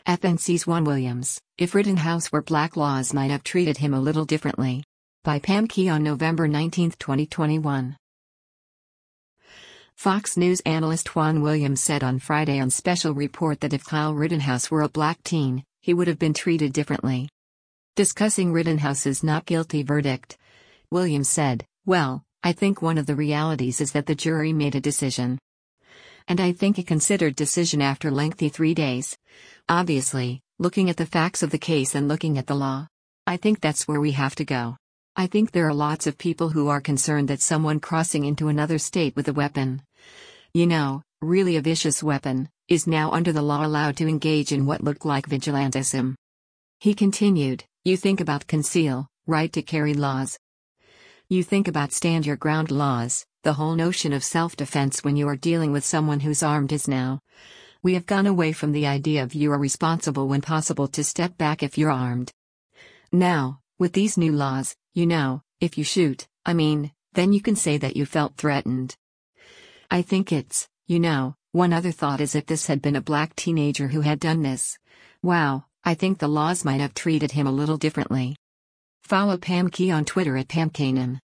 FNC's Juan Williams, if Rittenhouse were black, laws might have treated him a little differently. By Pam Key on November 19, 2021. Fox News analyst Juan Williams said on Friday on Special Report that if Kyle Rittenhouse were a black teen, he would have been treated differently. Discussing Rittenhouse's not guilty verdict, Williams said, "Well, I think one of the realities is that the jury made a decision. And I think a considered decision after lengthy 3 days. Obviously, looking at the facts of the case and looking at the law. I think that's where we have to go. I think there are lots of people who are concerned that someone crossing into another state with a weapon, really a vicious weapon, is now under the law allowed to engage in what looked like vigilantism." He continued, "You think about conceal, right to carry laws. You think about stand your ground laws, the whole notion of self-defense when you are dealing with someone who's armed is now. We have gone away from the idea of you are responsible when possible to step back if you're armed. Now, with these new laws, if you shoot, then you can say that you felt threatened. I think it's, one other thought is if this had been a black teenager who had done this. Wow, I think the laws might have treated him a little differently." Follow Pam Key on Twitter at PamKanan.